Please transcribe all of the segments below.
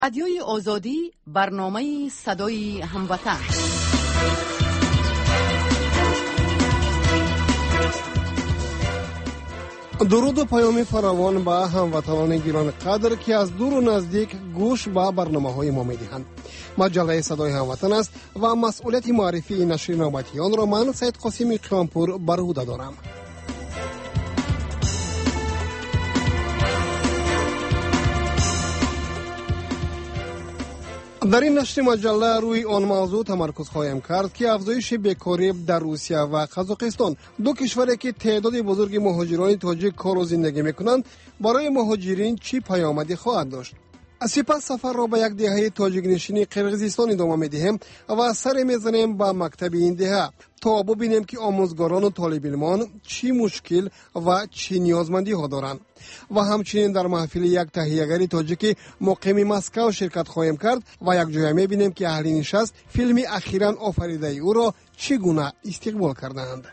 رادیوی آزادی، برنامه صدای هموطن. درود و پیام فراوان به هموطنان گرامی قدر که از دور و نزدیک گوش به برنامه‌های ما می‌دهند. مجله صدای هموطن است و مسئولیت معرفی نشر نوبتی آن را من سید قاسم قیامپور بر عهده دارم. در این نشر مجله روی آن موضوع تمرکز خواهیم کرد که افزایش بیکاری در روسیه و قزاقستان، دو کشوری که تعداد بزرگ مهاجران تاجیک کار و زندگی میکنند، برای مهاجرین چی پیامدی خواهد داشت. سپس سفر را به یک دهه تاجیک نشینی قرقیزستان ادامه میدهیم و سر میزنیم به مکتب این دهه تا ببینیم که آموزگاران و طالب علمان چی مشکل و چی نیازمندی ها دارند. و همچنین در محفل یک تهیه‌گر تاجیک مقیم مسکو شرکت خواهیم کرد و یک جای میبینیم که اهل نشست فیلم اخیراً آفریده او را چگونه استقبال کردند.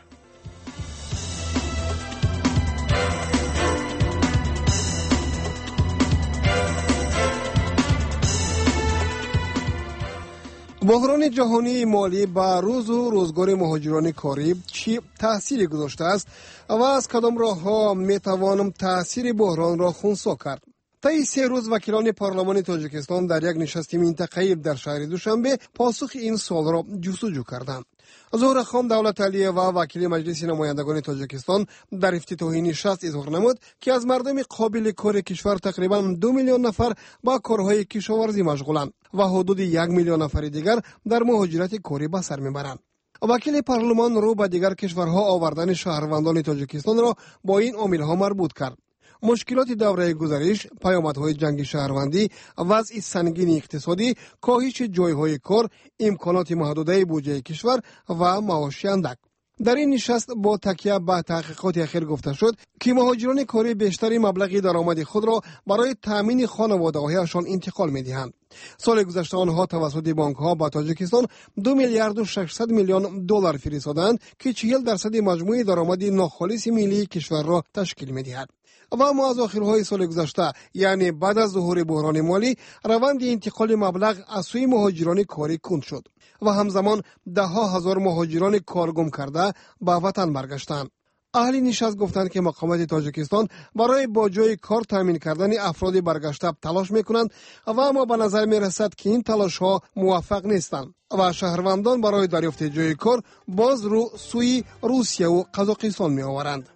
بحران جهانی مالی بر روز و روزگار مهاجران کاری چی تأثیری گذاشته است و از کدام راه‌ها میتوانم تأثیر بحران را خنثی کرد؟ طی 3 روز وکیلان پارلمان تاجیکستان در یک نشست منطقه‌ای در شهر دوشنبه پاسخ این سوال را جستجو کردند. زهره خان دولتعلیه و وکیل مجلس نمایندگان تاجیکستان در افتتاح نشست اظهار نمود که از مردم قابل کار کشور تقریباً 2 میلیون نفر با کارهای کشاورزی مشغولند و حدود 1 میلیون نفر دیگر در مهاجرت کاری به سر میبرند. وکیل پارلمان رو به دیگر کشورها آوردن شهروندان تاجیکستان را با این عامل‌ها مربوط کرد. مشکلات دوره گذشته، پیامدهای جنگ شهروندی، وضع سنگین اقتصادی، کاهش جایهای کار، امکانات محدوده بودجه کشور و معاش اندک. در این نشست با تکیه به تحقیقات اخیر گفته شد که مهاجران کاری بیشتری مبلغ درآمد خود را برای تامین خانواده‌هایشان انتقال می‌دهند. سال گذشته آنها توسط بانک‌ها به تاجیکستان 2 میلیارد و 600 میلیون دلار فرستادند که 40% مجموع درآمد ناخالص ملی کشور را تشکیل می‌دهد. و اما از آخرهای سال گذشته، یعنی بعد از ظهور بحران مالی، روند انتقال مبلغ از سوی مهاجران کاری کند شد و همزمان 10,000 مهاجران کارگم کرده به وطن برگشتند. اهل نشست گفتند که مقامات تاجیکستان برای با جای کار تامین کردن افراد برگشته تلاش میکنند و اما به نظر میرسد که این تلاش ها موفق نیستند و شهروندان برای دریافت جای کار باز رو سوی روسیه و قزاقستان می آورند.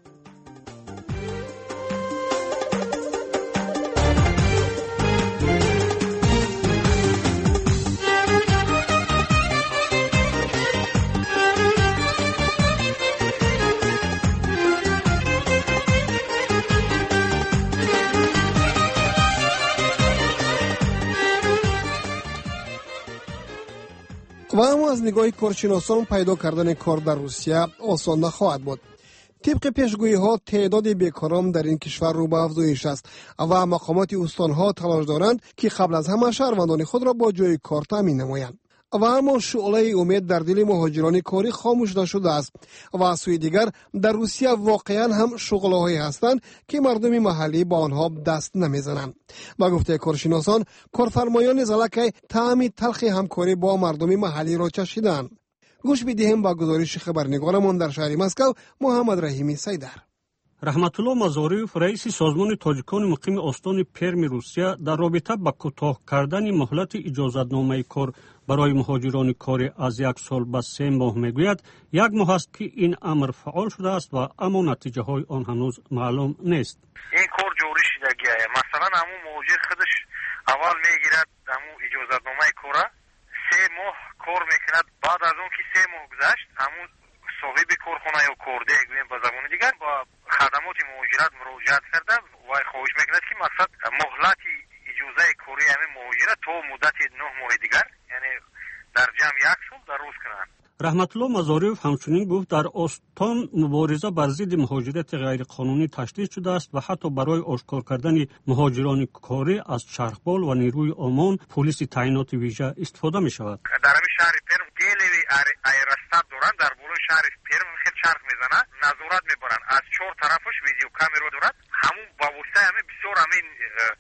و اما از نگاه کارشناسان پیدا کردن کار در روسیه آسان نخواهد بود. طبق پیشگویی‌ها تعداد بیکاران در این کشور رو به افزایش است و مقامات استان‌ها تلاش دارند که قبل از همه شهروندان خود را با جای کار تامین نمایند. و اما شعله امید در دل مهاجران کاری خاموش نشده است و از سوی دیگر در روسیه واقعا هم شغل‌هایی هستند که مردم محلی با آنها دست نمیزنند. با گفته کارشناسان، کارفرمایان زلک طعم تلخ همکاری با مردم محلی را چشیدند. گوش بدهیم با گزارش خبرنگارمان در شهر مسکو، محمد رحیمی سیدر. رحمت الله مزاریف، رئیس سازمان تاجیکان مقیم استان پرم روسیه، در رابطه با کوتاه کردن مهلت اجازتنامه کار برای مهاجران کاری از 1 سال به 3 ماه میگوید یک ماه است که این امر فعال شده است و اما نتیجه های آن هنوز معلوم نیست. این کار جوری شدگیه، مثلا همون مهاجر خودش اول میگیرد همون اجازتنامه کار 3 ماه کار میکند، بعد از اون که 3 ماه گذشت همون صاحب کارخانه یا کارده گویم به زبان دیگر با خدمات مهاجرت مراجعت کرده و خواهش میکند که مقصد مهلت اجازه کاری همین مهاجرت تا مدت 9 ماه دیگر، یعنی در جمع 1 سال دراز کنند. رحمت الله مزاریف همچنین گفت در استان مبارزه بر ضد مهاجرت غیرقانونی تشدید شده است و حتی برای آشکار کردن مهاجران کاری از چرخبال و نیروی امان پلیس تعینات ویژه استفاده می شود. در همین شهر پرم گلی ایرستاد دارند، در بالای شهر پرم خیلی چرخ میزنه، نظارت میبرند، از 4 طرفش ویدیو کامera دارد، همون با واسطه همین بسیار همین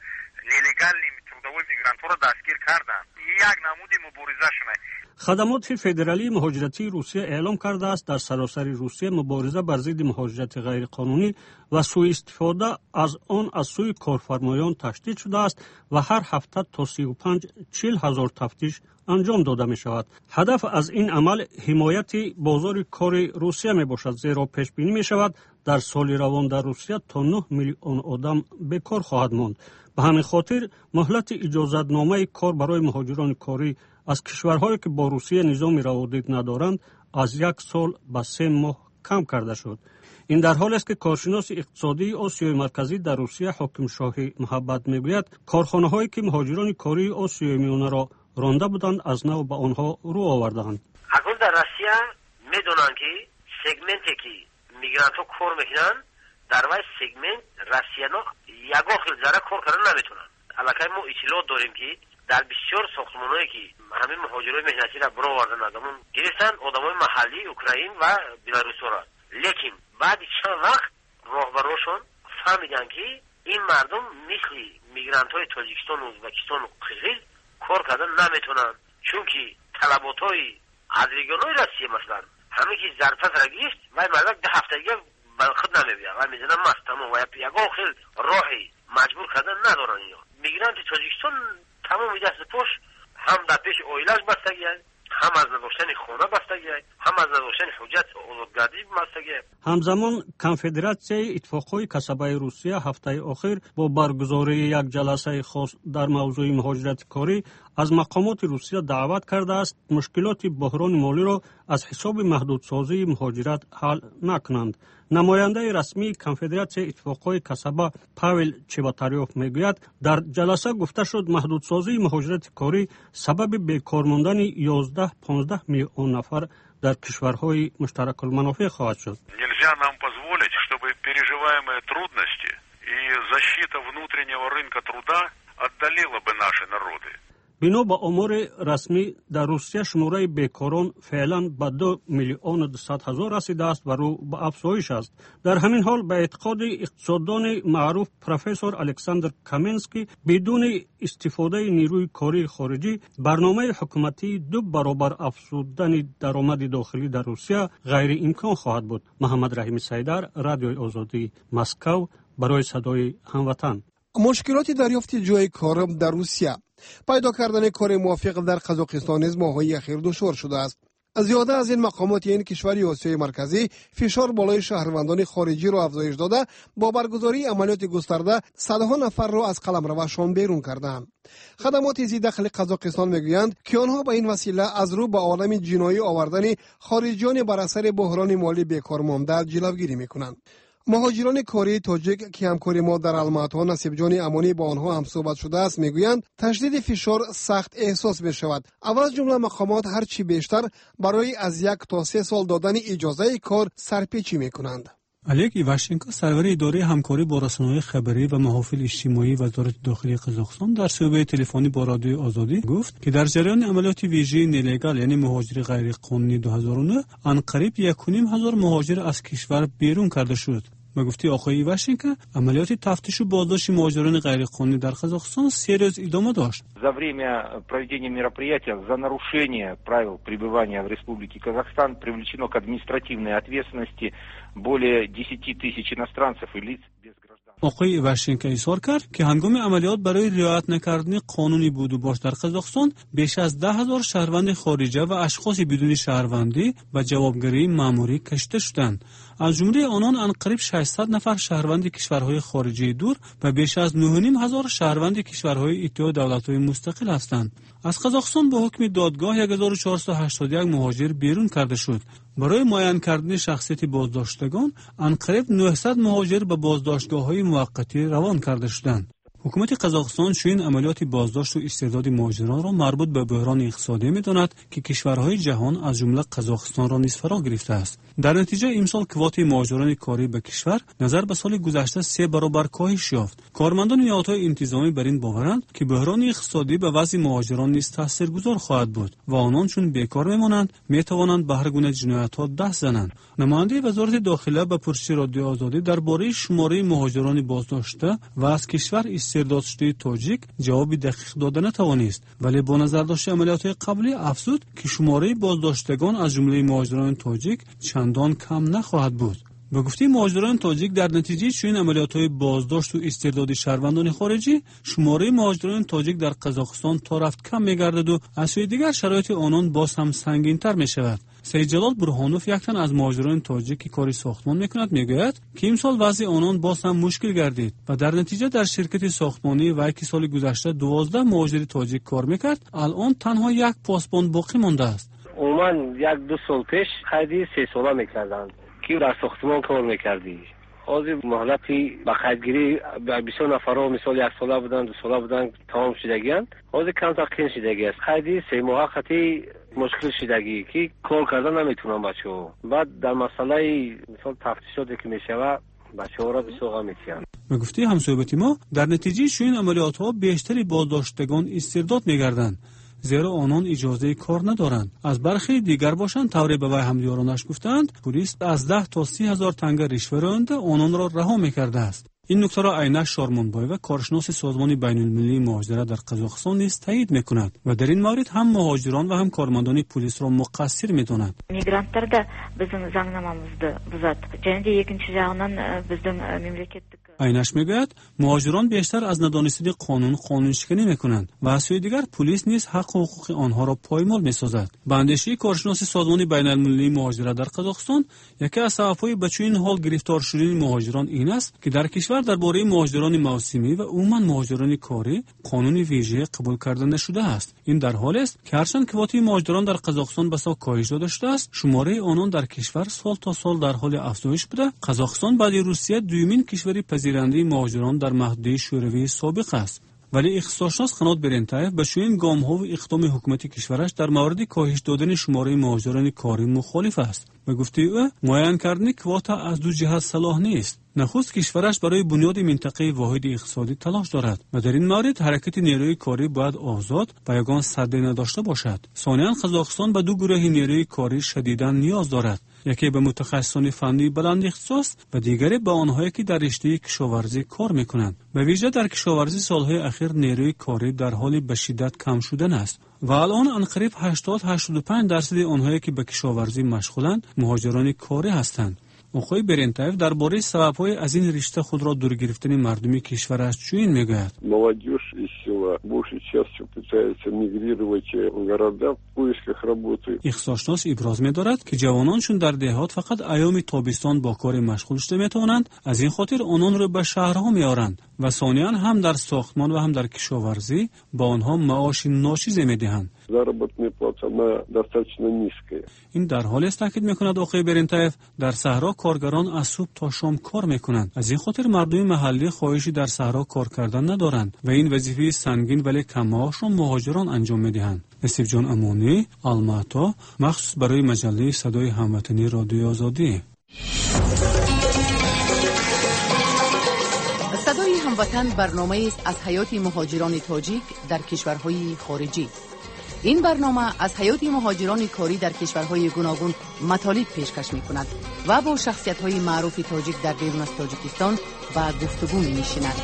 нелегал трудовой мигрантҳоро дастгир карданд. як намуди муборизашуне. خدمات فدرالی مهاجرتی روسیه اعلام کرده است در سراسر روسیه مبارزه بر ضد مهاجرت غیرقانونی و سوء استفاده از آن از سوی کارفرمایان تشدید شده است و هر هفته تا 35-40 هزار تفتیش انجام داده می شود. هدف از این عمل حمایت بازار کار روسیه می باشد، زیرا پیش بینی می شود در سال روان در روسیه تا 9 میلیون آدم بیکار خواهد ماند. به همین خاطر مهلت اجازتنامه کار برای مهاجران کاری از کشورهایی که با روسیه نظام روابط ندارند از 1 سال به 3 ماه کم کرده شد. این در حالی است که کارشناس اقتصادی آسیای مرکزی در روسیه حاکم شاهی محبت میگوید کارخانه‌هایی که مهاجران کاری آسیای میانه را رانده بودند از نو به آنها رو آوردند. اکنون در روسیه میدونند که سگمنتی که میگرانت‌ها کار میکنند در وای سگمنت روسیانا یگان خیلی زره کار کردن نمیتونن. البته ما اطلاع داریم که در بسیار ساختمان‌هایی که همین مهاجرای مهنتی را برو آوردن آدمون گرفتن آدمای محلی اوکراین و بلاروس را. لیکن بعد چند وقت راهبراشون فهمیدن که این مردم مثل میگرانت‌های تاجیکستان و ازبکستان و قرقیز کار کردن نمیتونن، چون که طلبات‌های از ریگان‌های روسیه مثلا همین که ظرفت را گرفت و مردم 10 هفتگی خود نمیبینن و میزنن مست تمام و یگان خیلی راهی مجبور کردن ندارن. یا میگرانت تاجیکستان تمام دست پوش هم در پیش اویلاش بستگی هست، هم از نداشتن خونه بستگی هست، هم از نداشتن حجت آزادگردی بستگی هست. همزمان کنفدراسیای اتفاقهای کسبه روسیه هفته اخیر با برگزاری یک جلسه خاص در موضوع مهاجرت کاری از مقامات روسیه دعوت کرده است مشکلات بحران مالی را از حساب محدودسازی مهاجرت حل نکنند. نماینده رسمی کنفدراسیای اتفاقهای کسبه پاول چباتاریوف میگوید در جلسه گفته شد محدودسازی مهاجرت کاری سبب بیکار ماندن 11-15 میلیون نفر در کشورهای مشترک المنافع خواهد شد. Нельзя нам позволить, чтобы переживаемые трудности и защита внутреннего рынка труда отдалила бы наши народы. بنا به آمار رسمی در روسیه شماره بیکاران فعلا به 2,200,000 رسیده است و رو به افزایش است. در همین حال به اعتقاد اقتصاددان معروف پروفسور الکساندر کامنسکی بدون استفاده نیروی کاری خارجی برنامه حکومتی 2 برابر افزودن درآمد داخلی در روسیه غیر امکان خواهد بود. محمد رحیم سیدر، رادیوی آزادی، مسکو، برای صدای هموطن. مشکلات دریافت جای کار در روسیه. پیدا کردن کار موافق در قزاقستان از ماه‌های اخیر دشوار شده است. زیاده از این مقامات این کشور آسیای مرکزی فشار بالای شهروندان خارجی را افزایش داده با برگزاری عملیات گسترده صدها نفر را از قلمروشان بیرون کردند. خدمات ذی دخل قزاقستان میگویند که آنها به این وسیله از رو به عالم جنایی آوردن خارجیان بر اثر بحران مالی بیکار مانده جلوگیری میکنند. مهاجران کاری تاجیک که همکاری ما در الماتا نصیب جان امانی با آنها هم صحبت شده است میگویند تشدید فشار سخت احساس می شود. اول از جمله مقامات هر چی بیشتر برای از 1 تا 3 سال دادن اجازه کار سرپیچی میکنند. الک ایواشچنکو سرور اداره همکاری با رسانه‌های خبری و محافل اجتماعی وزارت داخلی قزاقستان در شبکه تلفنی با رادیوی آزادی گفت که در جریان عملیات ویژه نلگال یعنی مهاجر غیرقانونی 2009 انقریب 1,500 مهاجر از کشور بیرون کرده شد. به گفته آقای ایواشچنکو عملیات تفتیش و بازداشت مهاجران غیرقانونی در قزاقستان 3 روز ادامه داشت. За время проведения мероприятия за нарушение правил пребывания в Республике Казахстан привлечено к административной ответственности более 10 тысяч иностранцев и лиц без гражданства. آقای ایواشچنکو اظهار کرد که هنگام عملیات برای رعایت نکردن قانونی بود و باش در قزاقستان بیش از 10,000 شهروند خارجه و اشخاص بدون شهروندی و جوابگری مأموری کشته شدند. از جمله آنان انقریب 600 نفر شهروند کشورهای خارجی دور و بیش از 9,500 شهروند کشورهای اتحاد دولت‌های مستقل هستند. از قزاقستان با حکم دادگاه 1481 مهاجر بیرون کرده شد. برای معاین کردن شخصیت بازداشتگان انقریب 900 مهاجر به بازداشتگاه‌های موقتی روان کرده شدند. حکومت قزاقستان چنین عملیات بازداشت و استرداد مهاجران را مربوط به بحران اقتصادی می‌داند که کشورهای جهان از جمله قزاقستان را نیز فرا گرفته است. در نتیجه امسال کوت مهاجران کاری به کشور نظر به سال گذشته 3 برابر کاهش یافت. کارمندان نهادهای انتظامی بر این باورند که بحران اقتصادی به وضع مهاجران نیز تاثیرگذار خواهد بود و آنان چون بیکار میمانند میتوانند به هر گونه جنایت‌ها دست زنند. نماینده وزارت داخله به پرسش رادیو آزادی درباره شماره مهاجران بازداشته و از کشور استرداد شده تاجیک جواب دقیق داده نتوانست، ولی با نظر داشت عملیات قبلی افزود که شماره بازداشتگان از جمله مهاجران تاجیک چندان کم نخواهد بود. به گفته مهاجران تاجیک در نتیجه چنین عملیات‌های بازداشت و استرداد شهروندان خارجی شماره مهاجران تاجیک در قزاقستان تا رفت کم می‌گردد و از سوی دیگر شرایط آنان باز هم سنگین‌تر می‌شود. سید جلال برهانوف یک تن از مهاجران تاجیک که کاری ساختمان می‌کند می‌گوید که امسال وضع آنان باز هم مشکل گردید و در نتیجه در شرکت ساختمانی و که سال گذشته 12 مهاجر تاجیک کار می‌کرد الان تنها یک پاسبان باقی مانده است. عموما 1-2 سال پیش خیلی 3 ساله می‌کردند که در ساختمان کار می‌کردی. حاضر مهلتی به خریدگیری 20 نفرها مثال 1 ساله بودن 2 ساله بودن تمام شدگیان حاضر کم تا قین شدگی است. خیلی 3 ماه خطی مشکل شدگی که کار کردن نمیتونن بچه‌ها. بعد در مسئله مثال تفتیشاتی که میشوه بچه‌ها را به سوق می‌تیان. به گفته همصحبت ما در نتیجه چنین عملیات‌ها بیشتری بازداشتگان استرداد می‌گردند، زیرا آنان اجازه کار ندارند. از برخی دیگر باشند طوری به وی همدیارانش گفتند پلیس از 10 تا 30 هزار تنگه رشوه رانده آنان را رها می‌کرده است. این نکته را عینش شارمونبایو کارشناس سازمان بین‌المللی مهاجرت در قزاقستان نیز تایید می‌کند و در این مورد هم مهاجران و هم کارمندان پلیس را مقصر می‌داند. Мигранттар да bizning zangnamomizni buzadi. Және де екінші жағынан bizning memleketlik عینش میگوید مهاجران بیشتر از ندانستن قانون شکنی میکنند و از سوی دیگر پلیس نیز حق و حقوق آنها را پایمال میسازد. به اندیشه کارشناس سازمان بین‌المللی مهاجرت در قزاقستان یکی از سبب‌های به چنین حال گرفتار شدن مهاجران این است که در کشور درباره مهاجران موسمی و عموما مهاجران کاری قانون ویژه قبول کرده نشده است. این در حالی است که هرچند کواتی مهاجران در قزاقستان بسا کاهش داده شده است، شماره آنان در کشور سال تا سال در حال افزایش بوده. قزاقستان بعد روسیه دومین کشور پذیرنده مهاجران در محدوده شوروی سابق است. ولی اقتصادشناس قنات برنتایف به چنین گام‌ها و اقدام حکومت کشورش در مورد کاهش دادن شماره مهاجران کاری مخالف است. به گفته او معین کردن کواتا از دو جهت صلاح نیست. نخست کشورش برای بنیاد منطقه واحد اقتصادی تلاش دارد و در این مورد حرکت نیروی کاری باید آزاد و یگان سد نداشته باشد. ثانیاً قزاقستان به دو گروه نیروی کاری شدیداً نیاز دارد. یکی به متخصصان فنی بلند اختصاص و دیگری به آنهایی که در رشته کشاورزی کار میکنند. به ویژه در کشاورزی سالهای اخیر نیروی کاری در حال به شدت کم شدن است و الان انقریب 80-85% آنهایی که به کشاورزی مشغولند مهاجران کاری هستند. آقای برنتایف درباره سبب‌های از این رشته خود را دور گرفتن مردم کشورش چنین میگوید. молодежь из села большей частью пытается мигрировать в города в поисках работы. اقتصادشناس ابراز می‌دارد که جوانانشون در دهات فقط ایام تابستان با کار مشغول شده میتوانند، از این خاطر آنان را به شهرها میارند و ثانیاً هم در ساختمان و هم در کشاورزی با آنها معاش ناچیز میدهند. заработная плата она достаточно низкая. این در حالی است تاکید میکند آقای برنتایف در صحرا کارگران از صبح تا شام کار میکنند، از این خاطر مردم محلی خواهشی در صحرا کار کردن ندارند و این وظیفه سنگین ولی کم معاش را مهاجران انجام میدهند. نصیب جان امانی، آلماتا، مخصوص برای مجله صدای هموطنی رادیو آزادی. صدای هموطن برنامه است از حیات مهاجران تاجیک در کشورهای خارجی. این برنامه از حیات مهاجران کاری در کشورهای گوناگون مطالب پیشکش می‌کند و با شخصیت‌های معروف تاجیک در بیرون از تاجیکستان و گفتگو می‌نشیند.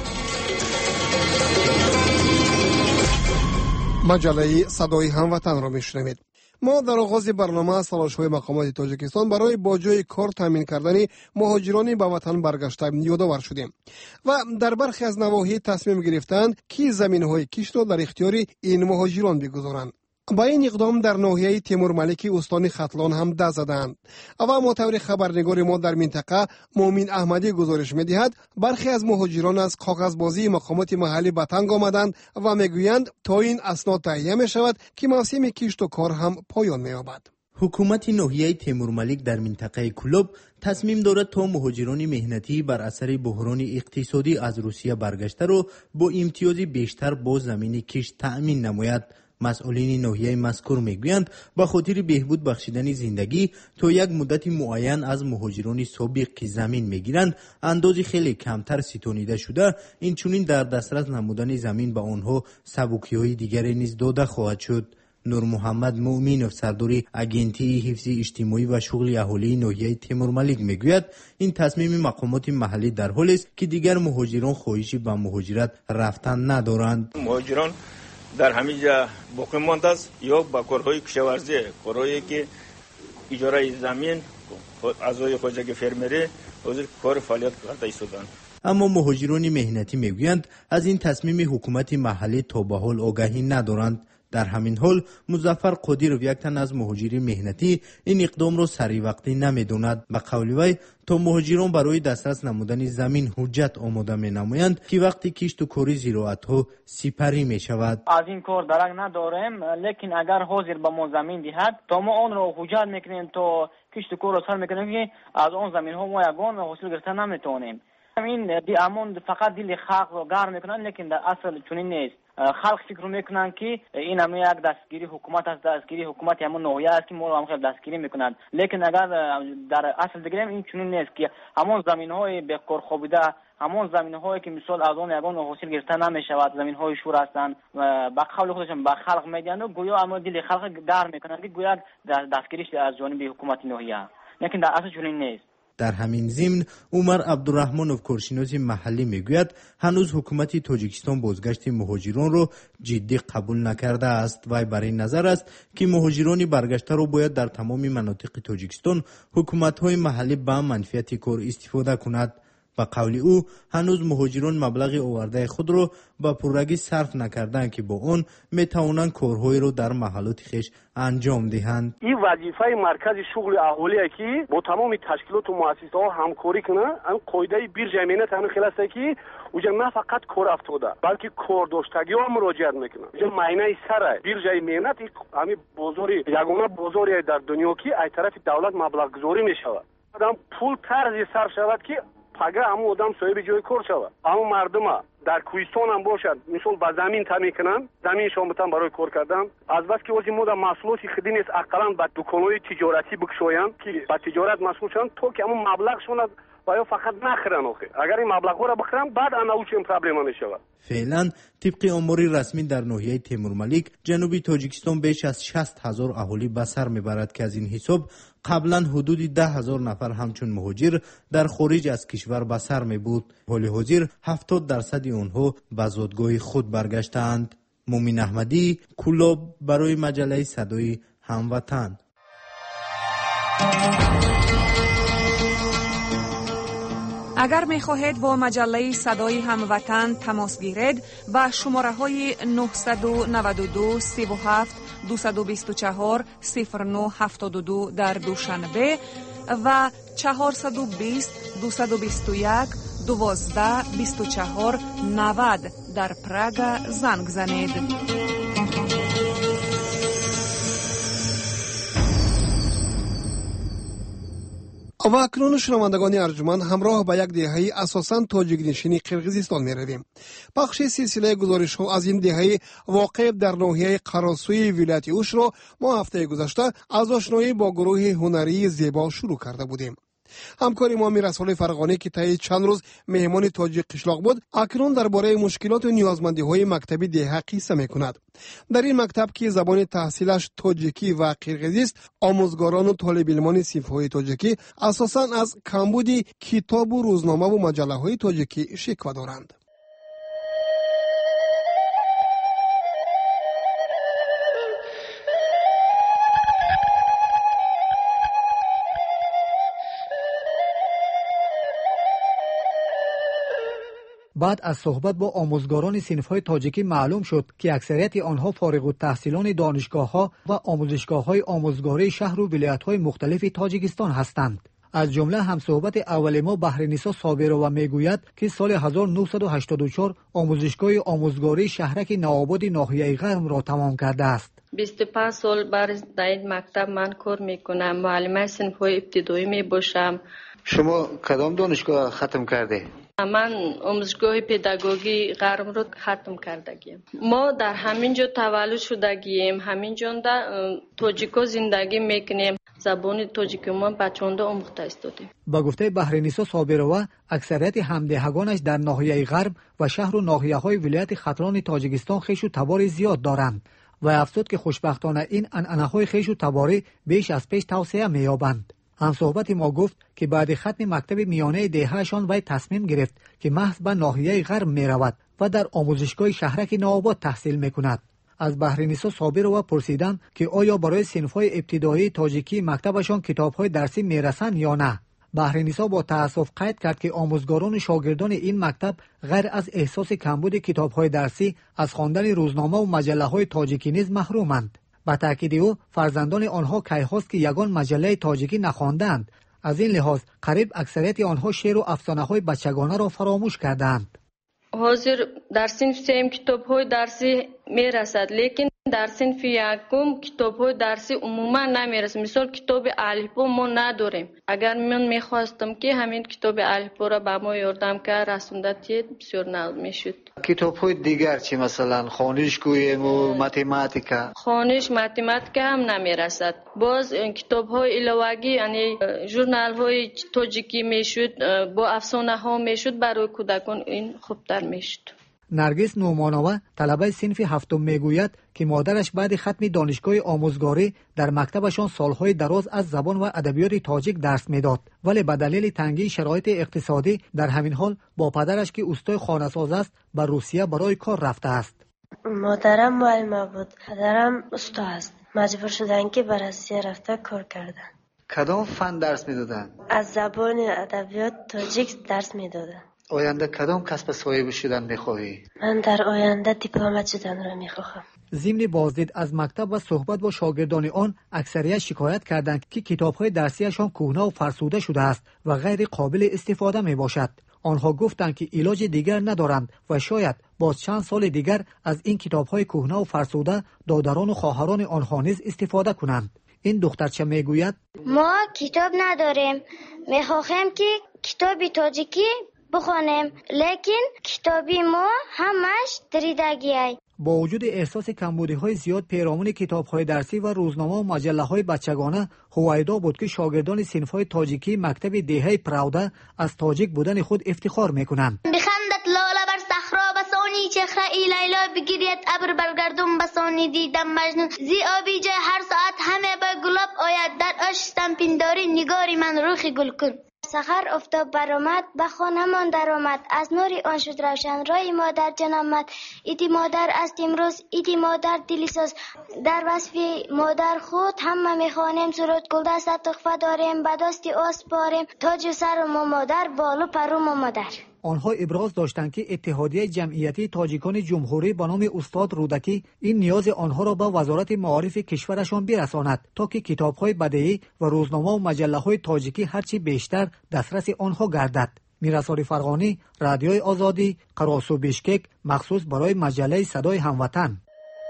مجله صدای هموطن را میشنوید. ما در آغاز برنامه از تلاش‌های مقامات تاجیکستان برای با جای کار تامین کردن مهاجران به وطن برگشته یادآور شدیم و در برخی از نواحی تصمیم گرفتند که زمین‌های کشت را در اختیار این مهاجران بگذارند. با این اقدام در ناحیه تیمورملک استان ختلان هم دست زدند و مطور خبرنگار ما در منطقه مومن احمدی گزارش می‌دهد برخی از مهاجران از کاغذبازی مقامات محلی به تنگ آمدند و میگویند تا این اسناد تهیه می‌شود که موسم کشت و کار هم پایان می‌یابد. حکومت ناحیه تیمورملک در منطقه کلوب تصمیم دارد تا مهاجران مهنتی بر اثر بحران اقتصادی از روسیه برگشته را با امتیاز بیشتر با زمین کشت تأمین نماید. مسئولین ناحیه مذکور میگویند به خاطر بهبود بخشیدن زندگی تا یک مدت معین از مهاجران سابق که زمین میگیرند اندازی خیلی کمتر ستانیده شده، اینچنین در دسترس نمودن زمین به آنها سبکی‌های دیگری نیز داده خواهد شد. نور محمد مؤمنوف سرداری اگنتی حفظ اجتماعی و شغل اهالی ناحیه تیمورملیک میگوید این تصمیم مقامات محلی در حالی است که دیگر مهاجران خواهشی به مهاجرت رفتن ندارند. مهاجران در همین جا باقی مانده است یا با کارهای کشاورزی، کارهایی که اجاره زمین اعضای خواجگی فرمری حاضر کار فعالیت کرده ایستادند. اما مهاجران مهنتی میگویند از این تصمیم حکومت محلی تا به حال آگاهی ندارند. در همین حال مظفر قادرов یک تن از مهاجرین مهنتی این اقدام را سری وقتی نمیداند. به قول وی تا مهاجران برای دسترس نمودن زمین حجت آماده می نمایند که وقتی کشت و کاری زراعت ها سپری می شود. از این کار درک نداریم، لیکن اگر حاضر به ما زمین دهد تا ما آن را حجت میکنیم تا کشت و کار را سر میکنیم که از آن زمین ها ما یگان حاصل گرفتن نمیتونیم. این امون فقط دل خلق رو گرم میکنن، لیکن در اصل چنین نیست. خلق فکر میکنن که این هم یک دستگیری حکومت است، دستگیری حکومت همون ناحیه است که ما رو هم خیلی دستگیری میکنند. لیکن اگر در اصل بگیریم این چنین نیست که همون زمین‌های به کار خوابیده، همون زمین‌هایی که مثال از اون یگان حاصل گرفتن نمیشود، زمین‌های شور هستند، به قول خودشون به خلق میدن و گویا اما دل خلق گرم میکنند که گویا دستگیریش از جانب حکومت ناحیه، لیکن در اصل چنین نیست. در همین ضمن عمر عبدالرحمنوف کارشناس محلی میگوید هنوز حکومت تاجیکستان بازگشت مهاجران را جدی قبول نکرده است. وی بر این نظر است که مهاجران برگشته را باید در تمام مناطق تاجیکستان حکومت‌های محلی به منفعت کار استفاده کند. به قول او هنوز مهاجران مبلغ آورده خود را به پررگی صرف نکردند که با آن میتوانند کارهای را در محلات خویش انجام دهند. این وظیفه مرکز شغل اهالیه که با تمام تشکیلات و مؤسسه‌ها همکاری کنه. این قاعده بیرجای مهنت همین خلاصه که اوجا نه فقط کار افتاده بلکه کار داشتگی ها مراجعت میکنه. اوجا معنی سر بیرجای مهنت همین بازار یگانه بازاری در دنیا که از طرف دولت مبلغ گذاری میشود. آدم پول طرزی صرف شود که پگه همون آدم صاحب جای کار شود. اما مردم در کوهستان هم باشد مثلا با زمین تامین کنن، زمینشان بتن برای کار کردن. از بس که واسه مود محصولات خودی نیست اقلا با دکان‌های تجارتی بکشوین که با تجارت مسئول شون تو که همون مبلغشون باید فقط نخرن. اگر این مبلغ را بخرن بعد انا چه پرابلم میشود. فعلا طبق آمار رسمی در ناحیه تیمورملیک جنوبی تاجیکستان بیش از 60,000 اهالی به سر میبرد که از این حساب قبلا حدود 10,000 نفر همچون مهاجر در خارج از کشور به سر می بود. حال حاضر 70% آنها به زادگاه خود برگشتند. مومن احمدی، کلاب، برای مجله صدای هموطن. اگر می خواهید با مجله صدای هموطن تماس گیرید با شماره های 992 37 224 0972 در دوشنبه و 420 221 12 24 90 در پراگ زنگ زنید. و اکنون شنوندگان ارجمند همراه به یک دهه اساساً تاجیک نشینی قرقیزستان می رویم. بخش سلسله گزارش ها از این دهه واقع در ناحیه قراسوی ولایت اوش را ما هفته گذشته از آشنایی با گروه هنری زیبا شروع کرده بودیم. همکاری ما میرسال فرغانی که طی چند روز مهمان تاجیک قشلاق بود اکنون درباره مشکلات و نیازمندی های مکتبی دهه قصه میکند. در این مکتب که زبان تحصیلش تاجیکی و قرقیزی است، آموزگاران و طالب علمان صنف‌های تاجیکی اساساً از کمبودی کتاب و روزنامه و مجله های تاجیکی شکوه دارند. بعد از صحبت با آموزگاران صنف‌های تاجیکی معلوم شد که اکثریت آنها فارغ التحصیلان دانشگاه‌ها و آموزشگاه‌های آموزگاری شهر و ولایت‌های مختلف تاجیکستان هستند. از جمله همصحبت اول ما بحرنیسا صابرова میگوید که سال 1984 آموزشگاه آموزگاری شهرک نوآباد ناحیه غرب را تمام کرده است. 25 سال برای در این مکتب من کار میکنم. معلمه صنف‌های ابتدایی میباشم. شما کدام دانشگاه ختم کرده؟ من آموزشگاه پداگوژی غرب رو ختم کردگیم. ما در همینجا تولد شدگیم، همینجا در تاجیکو زندگی میکنیم. زبان تاجیکی ما بچه‌ها آموخته استادیم. با گفته بحرنیسا صابرова اکثریت همدهگانش در ناحیه غرب و شهر و ناحیه‌های ولایت خطران تاجیکستان خویش و تبار زیاد دارند. و افزود که خوشبختانه این عنعنه‌های خویش و تباری بیش از پیش توسعه می‌یابند. همصحبت ما گفت که بعد ختم مکتب میانه دهه‌شان وی تصمیم گرفت که محض به ناحیه غرب می‌رود و در آموزشگاه شهرک نوآباد تحصیل می‌کند. از بحرینیسا صابر و پرسیدم که آیا برای صنف‌های ابتدایی تاجیکی مکتبشان کتاب‌های درسی می‌رسند یا نه. بحرینیسا با تأسف قید کرد که آموزگاران و شاگردان این مکتب غیر از احساس کمبود کتاب‌های درسی از خواندن روزنامه و مجله‌های تاجیکی نیز محرومند. با تأکید او فرزندان آنها کیهاست که یگان مجله تاجیکی نخواندند. از این لحاظ قریب اکثریت آنها شعر و افسانه‌های بچگانه را فراموش کردند. حاضر در صنف سیم کتاب‌های درسی میرسد، لیکن در صنف یکم کتاب‌های درسی عموما نمیرسد. مثال کتاب الفبا ما نداریم. اگر من میخواستم که همین کتاب الفبا را به ما یاردم که رسوندتی بسیار ناز میشد. کتاب‌های دیگر چی مثلا خوانشگوی و متماتیکا؟ خوانش متماتیکا هم نمیرسد. باز کتاب‌های علاوگی یعنی ژورنال‌های تاجیکی میشد، با افسانه‌ها میشد، برای کودکان این خوبتر میشد. نرگس نومانوه طلبه صنف هفتم میگوید که مادرش بعد ختم دانشگاه آموزگاری در مکتبشان سالهای دراز از زبان و ادبیات تاجیک درس میداد، ولی به دلیل تنگی شرایط اقتصادی در همین حال با پدرش که استاد خانه‌ساز است به روسیه برای کار رفته است. مادرم معلم بود، پدرم استاد است. مجبور شدن که به روسیه رفته کار کردن. کدام فن درس میدادن؟ از زبان ادبیات تاجیک درس میدادن. آینده کدام کسب صاحب شدن میخواهی؟ من در آینده دیپلمات شدن را میخواهم. ضمن بازدید از مکتب و صحبت با شاگردان آن، اکثریت شکایت کردند که کتاب‌های درسیشان کهنه و فرسوده شده است و غیر قابل استفاده میباشد. آنها گفتند که علاج دیگر ندارند و شاید باز چند سال دیگر از این کتاب‌های کهنه و فرسوده دادران و خواهران آنها نیز استفاده کنند. این دخترچه میگوید ما کتاب نداریم، میخواهیم که کتاب تاجیکی بخونیم، لیکن کتابی ما همش دریدگیه. با وجود احساس کمبودی‌های زیاد پیرامون کتاب‌های درسی و روزنامه و مجله‌های بچگانه، هویدا بود که شاگردان صنف‌های تاجیکی مکتب دهه پراوده از تاجیک بودن خود افتخار می‌کنند. بخندت لاله بر صحرا بسانی چهره ای لیلا بگیرید ابر بر گردون بسانی دیدم مجنون زی آبی جای هر ساعت همه به گلاب آید در آشستم پنداری نگاری من روخی گل کن. سحر افتاد برآمد به خانه‌مان درآمد از نوری آن شد روشن رای مادر جان آمد. ایدی مادر است امروز ایدی مادر دلی ساز در وصف مادر خود همه میخوانیم سرود گل دست تخفه داریم به دستی آسپاریم تاج سر ما مادر بالو پرو ما مادر. آنها ابراز داشتند که اتحادیه جمعیتی تاجیکان جمهوری به نام استاد رودکی این نیاز آنها را به وزارت معارف کشورشان برساند تا که کتاب‌های بدیعی و روزنامه و مجله‌های تاجیکی هرچی بیشتر دسترس آنها گردد. میرسال فرغانی، رادیوی آزادی، قراسو بیشکک، مخصوص برای مجله صدای هموطن.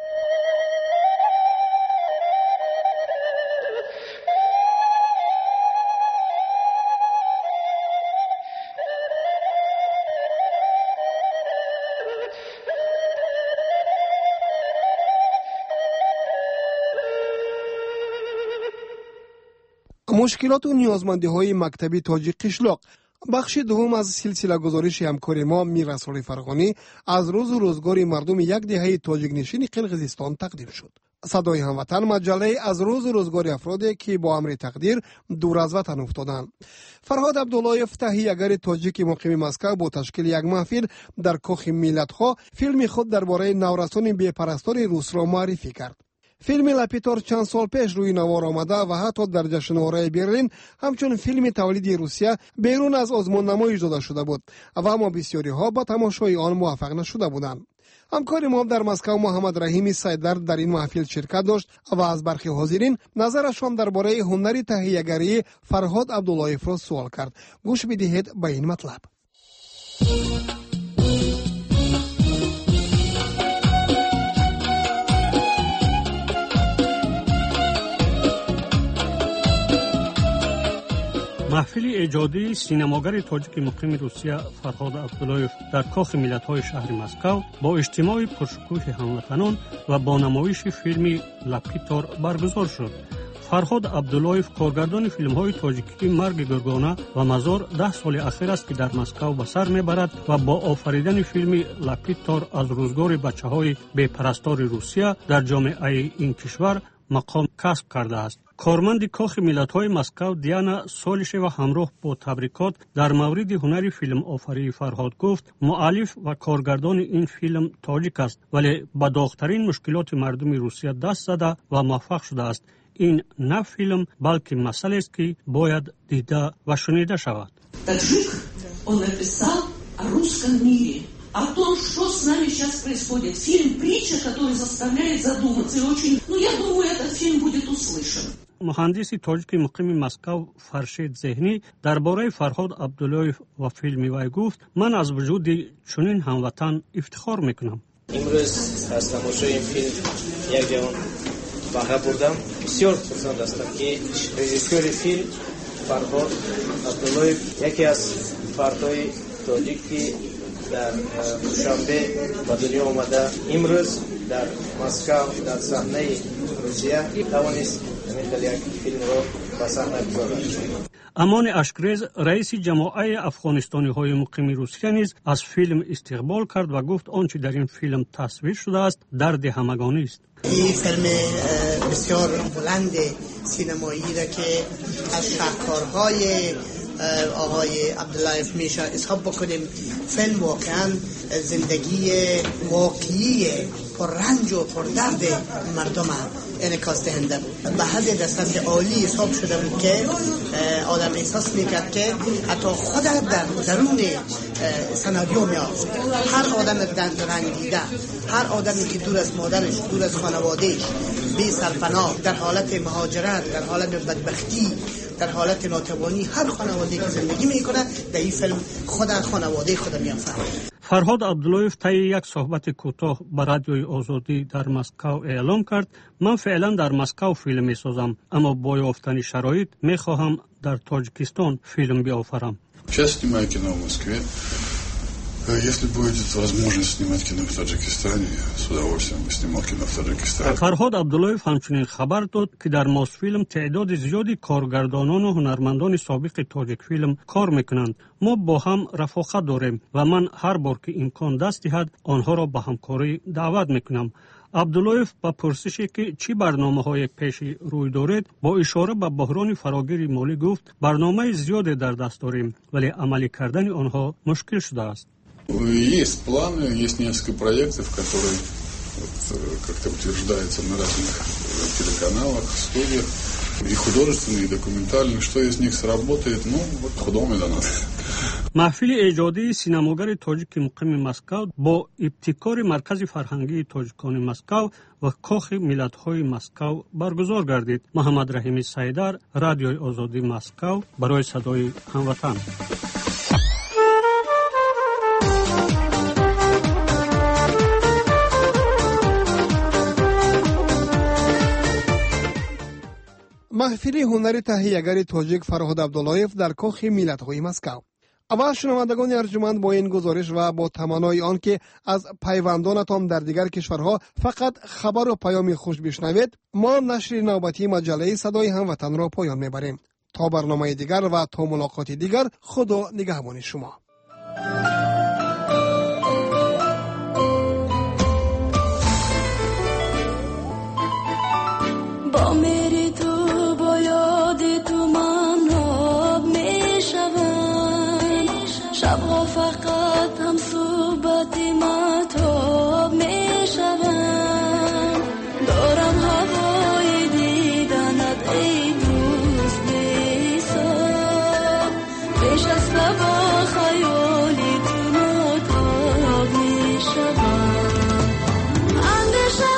مشکلات و نیازمندی‌های مکتب تاجیک قشلاق بخش دوم از سلسله گزارش همکار ما میرسال فرغانی از روز و روزگار مردم یک دهه تاجیک نشین قرقیزستان تقدیم شد. صدای هموطن مجله از روز و روزگار افرادی که با امر تقدیر دور از وطن افتادند. فرهاد عبداللهیف تهیه‌گر تاجیک مقیم مسکو با تشکیل یک محفل در کاخ ملت‌ها فیلم خود درباره نورسان بی‌پرستان روس را معرفی کرد. فیلم لپیتار چند سال پیش روی نوار آمده و حتی در جشنواره برلین همچون فیلم تولیدی روسیه بیرون از آزمون نمایش داده شده بود و اما بسیاری ها با تماشای آن موفق نشده بودند. همکار ما در مسکو محمد رحیمی سیدر در این محفل شرکت داشت و از برخی حاضرین نظرشان درباره هنر تهیه‌گری فرهاد عبداللهیف را سوال کرد. گوش بدهید به این مطلب. محفل ایجادی سینماگر تاجیک مقیم روسیه فرهاد عبداللهیف در کاخ ملت‌های شهر مسکو با اجتماع پرشکوه هموطنان و با نمایش فیلم لپیتار برگزار شد. فرهاد عبداللهیف کارگردان فیلم‌های تاجیکی مرگ گرگانه و مزار 10 سال اخیر است که در مسکو به سر میبرد و با آفریدن فیلم لاپیتار از روزگار بچه‌های بی‌پرستار روسیه در جامعه این کشور مقام کسب کرده است. کارمند کاخ ملت‌های مسکو دیانا سولشوا همراه با تبریکات در مورد هنر فیلم آفری فرهاد گفت مؤلف و کارگردان این فیلم تاجیک است ولی با داغ‌ترین مشکلات مردم روسیه دست زده و موفق شده است. این نه فیلم بلکه مسئله است که باید دیده و шунида شود. Таджик, он написал о русском мире, о том, что с нами сейчас происходит. Фильм «Притча», который заставляет задуматься. И очень, я думаю, этот фильм будет услышан. مهندس تاجیک مقیم مسکو فرشید ذهنی درباره فرهاد عبداللهیف و فیلم وی گفت من از وجود چنین هموطن افتخار میکنم. امروز از تماشای این فیلم یک جوان بهره بردم. بسیار خرسند هستم که رژیسور فیلم فرهاد عبداللهیف یکی از فردهای تاجیک که در دوشنبه به دنیا آمده امروز در مسکو در صحنه روسیه توانست امان اشکریز رئیس جماعه افغانستانی های مقیم روسیه نیز از فیلم استقبال کرد و گفت آنچه در این فیلم تصویر شده است درد همگانی است. این فیلم بسیار بلند سینمایی را که از شاهکارهای آقای عبداللهیف میشه حساب بکنیم. فیلم واقعا زندگی واقعی پر رنج و پر درد مردم انعکاس دهنده بود. به حد دسترس عالی حساب شده بود که آدم احساس میکرد که حتی خود در درون سناریو میافت. هر آدم رنجیده، هر آدمی که دور از مادرش، دور از خانوادهش، بی سرپناه، در حالت مهاجرت، در حالت بدبختی، در حالت ناتوانی، هر خانواده‌ای که زندگی میکنه در این فیلم خود خانواده خود میافته. فرهاد عبداللهیف طی یک صحبت کوتاه به رادیوی آزادی در مسکو اعلام کرد من فعلا در مسکو فیلم میسازم اما با یافتن شرایط میخواهم در تاجیکستان فیلم بیافرم. Сейчас снимаю кино в Москве. Если будет возможность снимать кино в Таджикистане, с удовольствием бы снимал кино в Таджикистане. فرهاد عبداللهیف همچنین خبر داد که در ماسفیلم تعداد زیادی کارگردانان و هنرمندان سابق تاجیک فیلم کار میکنند. ما با هم رفاقت داریم و من هر بار که امکان دست دهد آنها را به همکاری دعوت میکنم. عبداللهیف با پرسشی که چی برنامه‌های پیشی روی دارد با اشاره به بحران فراگیر مالی گفت برنامه زیادی در دست داریم ولی عملی کردن آنها مشکل شده است. Есть планы, есть несколько проектов, которые как-то утверждаются на разных телеканалах, студиях, и художественные, и документальные. Что из них сработает, худому до нас. محفل ایجادی سینماگر تاجیک مقیم مسکو با ابتکار مرکز فرهنگی تاجیکان مسکو و کاخ ملت‌های مسکو برگزار گردید. محمد رحیمی سیدر، رادیوی آزادی مسکو برای صدای هموطن. محفل هنری تهیه‌گر تاجیک فرهاد عبداللهیف در کاخ ملت‌های مسکو. اول شنوندگان ارجمند با این گزارش و با تمنای آن که از پیوندانتان در دیگر کشورها فقط خبر و پیام خوش بشنوید ما نشر نوبتی مجله صدای هموطن را پایان میبریم. تا برنامه دیگر و تا ملاقات دیگر خدا نگهبان شما. با میری تو با یادی تو من آب میشوم شبها فقط هم صحبتی مطاب میشوم دارم هوای دیدنت ای دوست بی‌حساب نشسته با خیالی تو مطاب میشوم اندیشه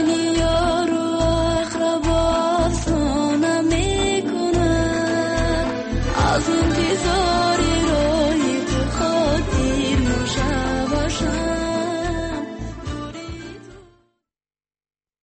دنیا